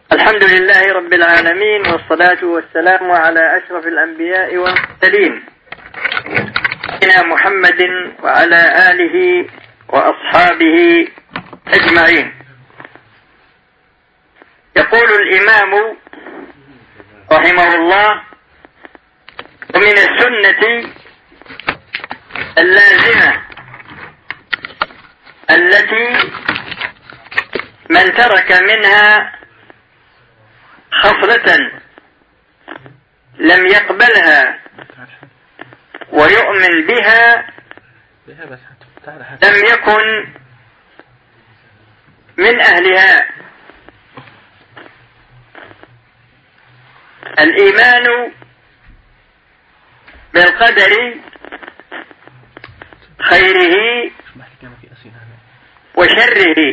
الحمد لله رب العالمين، والصلاة والسلام على أشرف الأنبياء والمرسلين سيدنا محمد وعلى آله وأصحابه أجمعين. يقول الإمام رحمه الله: ومن السنة اللازمة التي من ترك منها خصلة لم يقبلها ويؤمن بها لم يكن من أهلها. الإيمان بالقدر خيره وشره،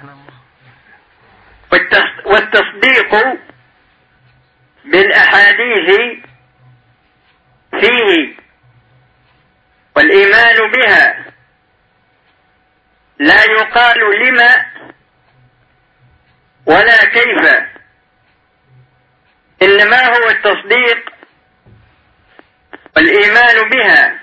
والتصديق بالأحاديث فيه والإيمان بها. لا يقال لما ولا كيف، إنما هو التصديق والإيمان بها.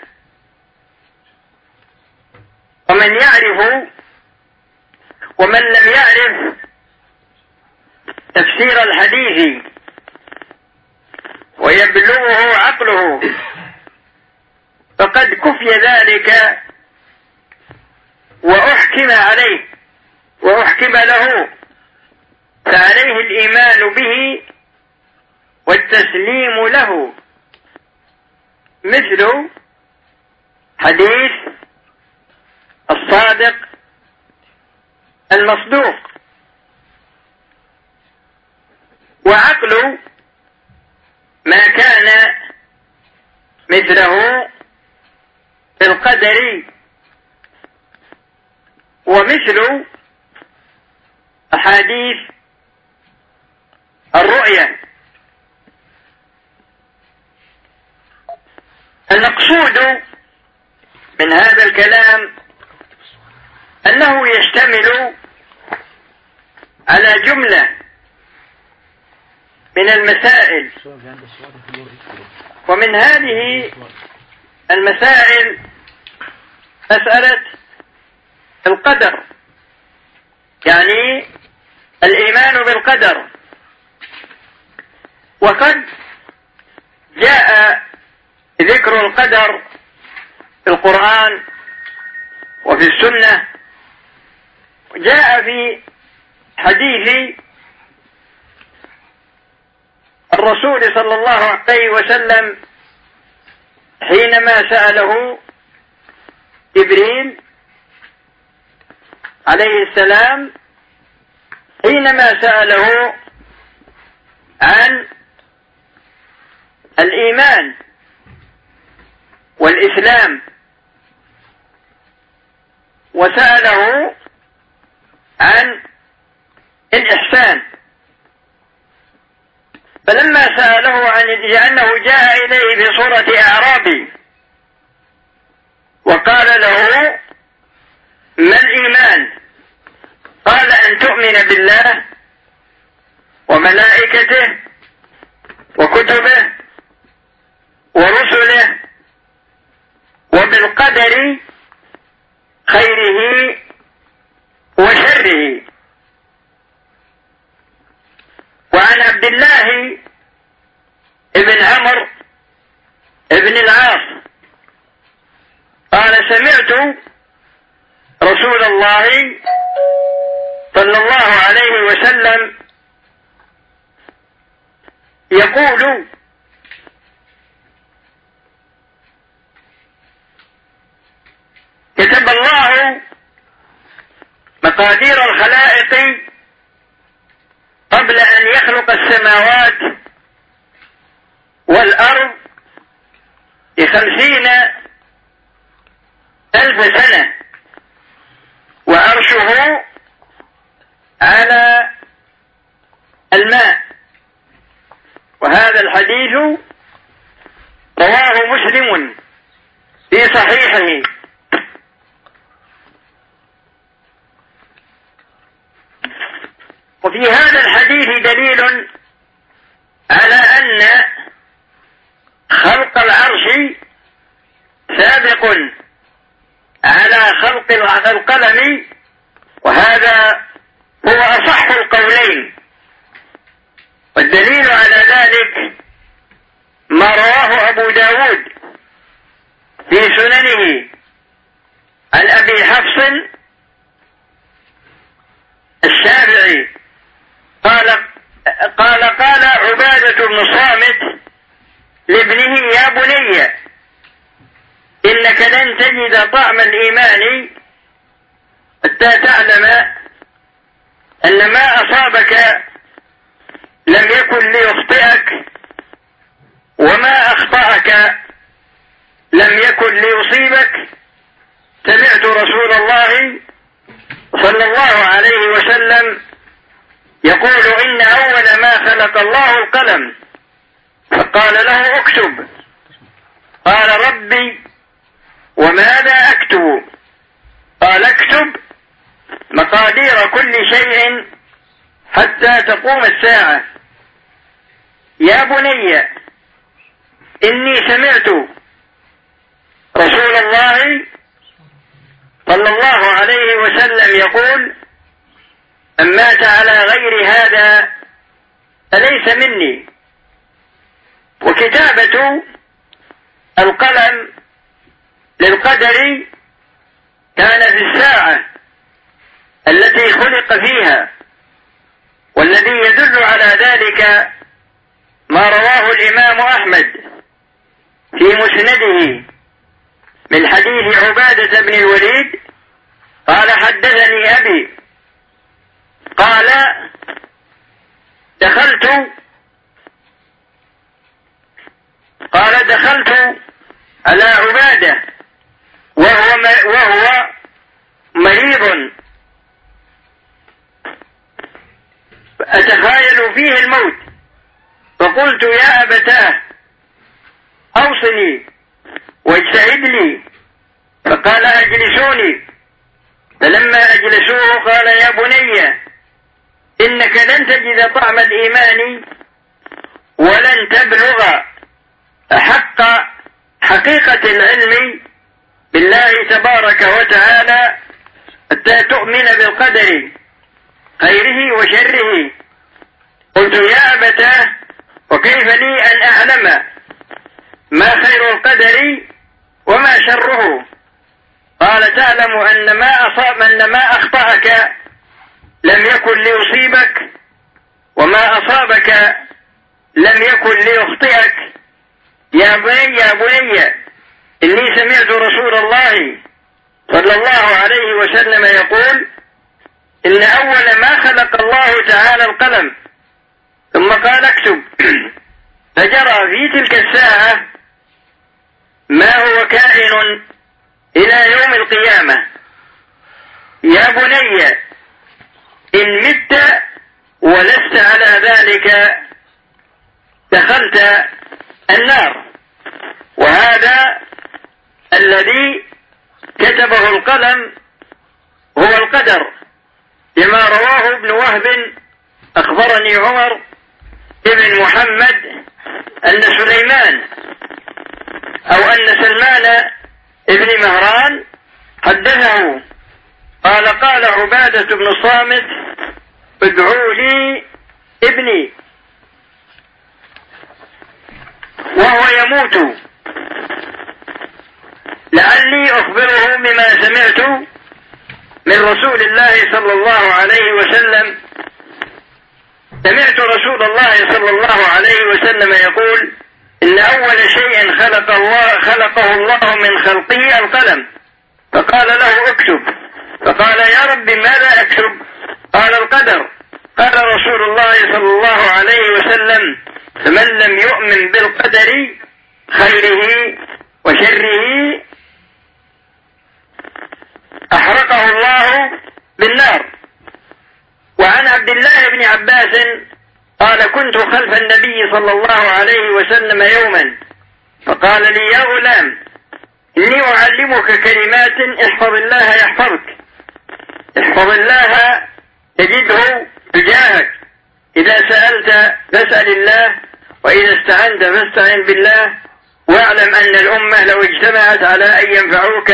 ومن يعرف ومن لم يعرف تفسير الحديث ويبلغه عقله فقد كفي ذلك وأحكم عليه وأحكم له، فعليه الإيمان به والتسليم له، مثل حديث الصادق المصدوق. وعقل ما كان مثله في القدر، ومثل أحاديث الرؤيا. المقصود من هذا الكلام أنه يشتمل على جملة من المسائل، ومن هذه المسائل مسألة القدر، يعني الإيمان بالقدر. وقد جاء ذكر القدر في القرآن وفي السنة، جاء في حديث الرسول صلى الله عليه وسلم حينما سأله جبريل عليه السلام، حينما سأله عن الإيمان والإسلام، وسأله عن الإحسان. فلما سأله لأنه جاء إليه في صورة أعرابي وقال له: ما الإيمان؟ قال: أن تؤمن بالله وملائكته وكتبه ورسله وبالقدر خيره وشره. وعن عبد الله ابن عمرو ابن العاص قال: سمعت رسول الله صلى الله عليه وسلم يقول: كتب الله مقادير الخلائق قبل أن يخلق السماوات والأرض ب50,000 سنة، وعرشه على الماء. وهذا الحديث رواه مسلم في صحيحه. وفي هذا الحديث دليل على أن خلق العرش سابق على خلق القلم، وهذا هو أصح القولين. والدليل على ذلك ما رواه أبو داود في سننه عن أبي حفص الشافعي قال عبادة بن صامت لابنه: يا بني إنك لن تجد طعم الإيمان حتى تعلم أن ما أصابك لم يكن ليخطئك، وما أخطأك لم يكن ليصيبك. سمعت رسول الله صلى الله عليه وسلم يقول: إن أول ما خلق الله القلم، فقال له: اكتب. قال: ربي وماذا أكتب؟ قال: اكتب مقادير كل شيء حتى تقوم الساعة. يا بني إني سمعت رسول الله صلى الله عليه وسلم يقول: من مات على غير هذا فليس مني. وكتابة القلم للقدر كان في الساعة التي خلق فيها، والذي يدل على ذلك ما رواه الإمام أحمد في مسنده من حديث عبادة بن الوليد قال: حدثني أبي قال: دخلت على عبادة وهو مريض أتخيل فيه الموت، فقلت: يا أبتاه أوصني واجتهد لي. فقال: أجلسوني. فلما أجلسوه قال: يا بني إنك لن تجد طعم الإيمان ولن تبلغ حقيقة العلم بالله تبارك وتعالى حتى تؤمن بالقدر خيره وشره. قلت: يا أبتاه وكيف لي أن أعلم ما خير القدر وما شره؟ قال: تعلم أن ما أخطأك لم يكن ليصيبك، وما أصابك لم يكن ليخطئك. يا بني إني سمعت رسول الله صلى الله عليه وسلم يقول: إن أول ما خلق الله تعالى القلم، ثم قال: اكتب. فجرى في تلك الساعة ما هو كائن إلى يوم القيامة. يا بني إن مت ولست على ذلك دخلت النار. وهذا الذي كتبه القلم هو القدر، لما رواه ابن وهب أخبرني عمر ابن محمد أن سليمان أو أن سلمان ابن مهران حدثه قال عبادة بن صامت: ادعوا لي ابني وهو يموت لعلي أخبره بما سمعت من رسول الله صلى الله عليه وسلم. سمعت رسول الله صلى الله عليه وسلم يقول: إن أول شيء خلقه الله من خلقه القلم. فقال له: اكتب. فقال: يا رب ماذا أكتب؟ قال: القدر. قال رسول الله صلى الله عليه وسلم: فمن لم يؤمن بالقدر خيره وشره أحرقه الله بالنار. وعن عبد الله بن عباس قال: كنت خلف النبي صلى الله عليه وسلم يوما فقال لي: يا غلام إني أعلمك كلمات احفظ الله يحفظك، احفظ الله تجده تجاهك. إذا سألت فاسأل الله، وإذا استعنت فاستعن بالله، واعلم أن الأمة لو اجتمعت على أن ينفعوك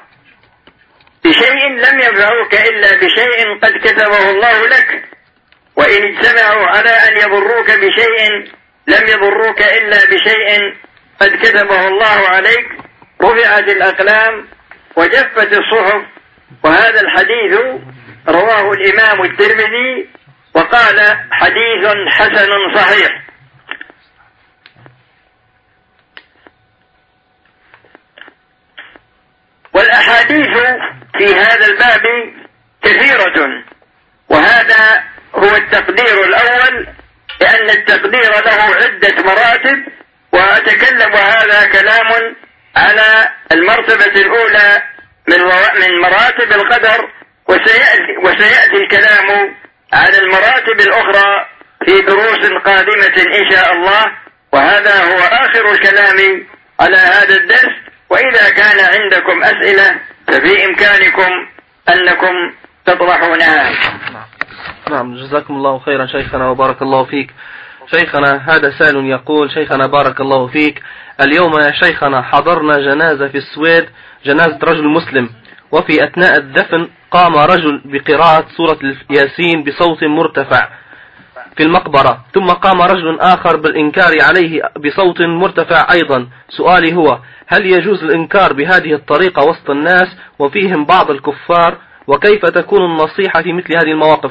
بشيء لم ينفعوك إلا بشيء قد كتبه الله لك، وإن اجتمعوا على أن يضروك بشيء لم يضروك إلا بشيء قد كتبه الله عليك. رفعت الأقلام وجفت الصحف. وهذا الحديث رواه الإمام الترمذي وقال حديث حسن صحيح. والأحاديث في هذا الباب كثيرة، وهذا هو التقدير الأول، لأن التقدير له عدة مراتب، وأتكلم هذا كلام على المرتبة الأولى من مراتب القدر، وسيأتي الكلام على المراتب الأخرى في دروس قادمة إن شاء الله. وهذا هو آخر الكلام على هذا الدرس، وإذا كان عندكم أسئلة ففي إمكانكم أنكم تطرحونها. نعم، جزاكم الله خيرا شيخنا وبارك الله فيك. شيخنا هذا سائل يقول: شيخنا بارك الله فيك، اليوم يا شيخنا حضرنا جنازة في السويد، جنازة رجل مسلم، وفي أثناء الدفن قام رجل بقراءة سورة ياسين بصوت مرتفع في المقبرة، ثم قام رجل آخر بالإنكار عليه بصوت مرتفع أيضا. سؤالي هو: هل يجوز الإنكار بهذه الطريقة وسط الناس وفيهم بعض الكفار؟ وكيف تكون النصيحة في مثل هذه المواقف؟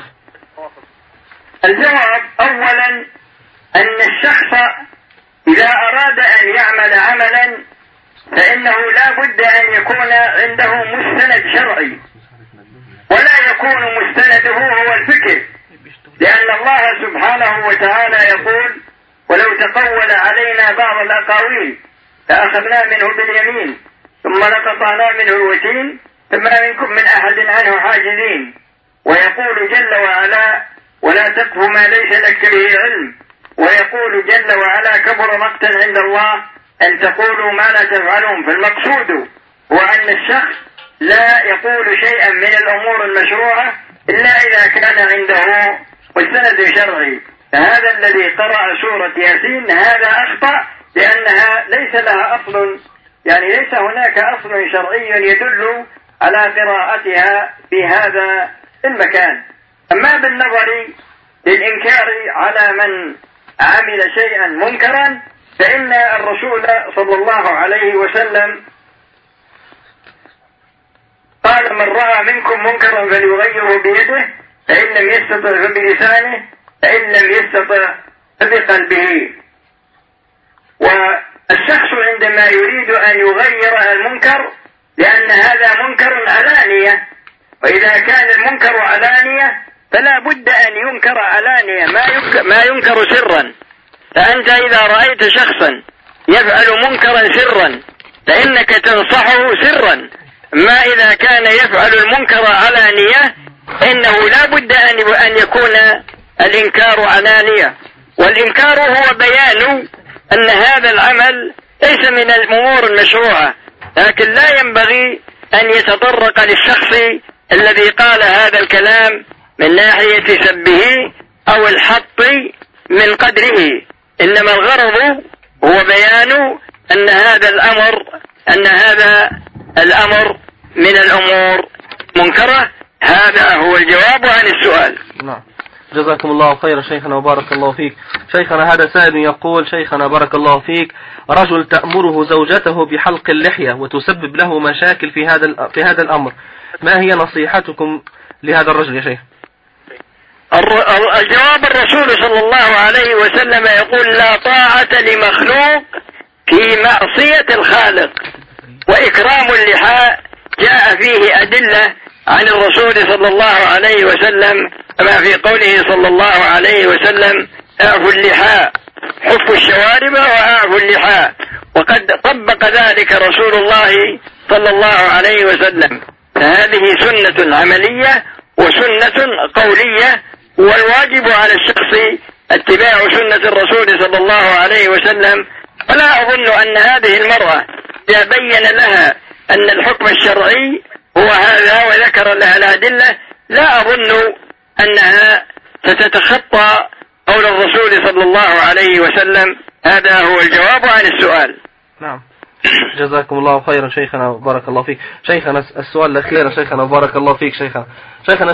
الجواب: أولا أن الشخص إذا أراد أن يعمل عملا فإنه لا بد أن يكون عنده مستند شرعي، ولا يكون مستنده هو الفكر، لأن الله سبحانه وتعالى يقول: ولو تقول علينا بعض الأقاويل لأخذنا منه باليمين ثم لقطعنا منه الوتين فما منكم من أحد عنه حاجزين. ويقول جل وعلا: ولا تقف ما ليس لك به علم. ويقول جل وعلا: كبر مقتا عند الله أن تقولوا ما لا تفعلون. فالمقصود هو أن الشخص لا يقول شيئا من الأمور المشروعة إلا إذا كان عنده مستند شرعي. فهذا الذي قرأ سورة ياسين هذا أخطأ، لأنها ليس لها أصل، يعني ليس هناك أصل شرعي يدل على قراءتها في هذا المكان. أما بالنظر للإنكار على من عمل شيئا منكرا، فإن الرسول صلى الله عليه وسلم قال: من رأى منكم منكرا فليغيره بيده، فإن لم يستطع فبلسانه، فإن لم يستطع فبقلبه. والشخص عندما يريد أن يغير المنكر، لأن هذا منكر علانية، وإذا كان المنكر علانية فلا بد أن ينكر علانية، ما ينكر سرا. فأنت إذا رأيت شخصا يفعل منكرا سرا فإنك تنصحه سرا، ما إذا كان يفعل المنكر علانية إنه لا بد أن يكون الإنكار علانية. والإنكار هو بيان أن هذا العمل ليس من الأمور المشروعة، لكن لا ينبغي أن يتطرق للشخص الذي قال هذا الكلام من ناحية سبه أو الحط من قدره، إنما الغرض هو بيان أن هذا الأمر من الأمور منكرة. هذا هو الجواب عن السؤال. نعم، جزاكم الله خيرا شيخنا وبارك الله فيك. شيخنا هذا سائل يقول: شيخنا بارك الله فيك، رجل تأمره زوجته بحلق اللحية وتسبب له مشاكل في هذا الأمر، ما هي نصيحتكم لهذا الرجل يا شيخ؟ الجواب: الرسول صلى الله عليه وسلم يقول: لا طاعة لمخلوق في معصية الخالق. وإكرام اللحى جاء فيه أدلة عن الرسول صلى الله عليه وسلم، كما في قوله صلى الله عليه وسلم: اعفوا اللحى، حفوا الشوارب واعفوا اللحى. وقد طبق ذلك رسول الله صلى الله عليه وسلم. فهذه سنة عملية وسنة قولية، والواجب على الشخص اتباع سنة الرسول صلى الله عليه وسلم. فلا أظن أن هذه المرأة إذا بين لها أن الحكم الشرعي هو هذا وذكر لها الأدلة، لا أظن أنها ستتخطى قول الرسول صلى الله عليه وسلم. هذا هو الجواب عن السؤال. نعم، جزاكم الله خيرا شيخنا وبارك الله فيك. شيخنا السؤال الأخير شيخنا وبارك الله فيك. شيخنا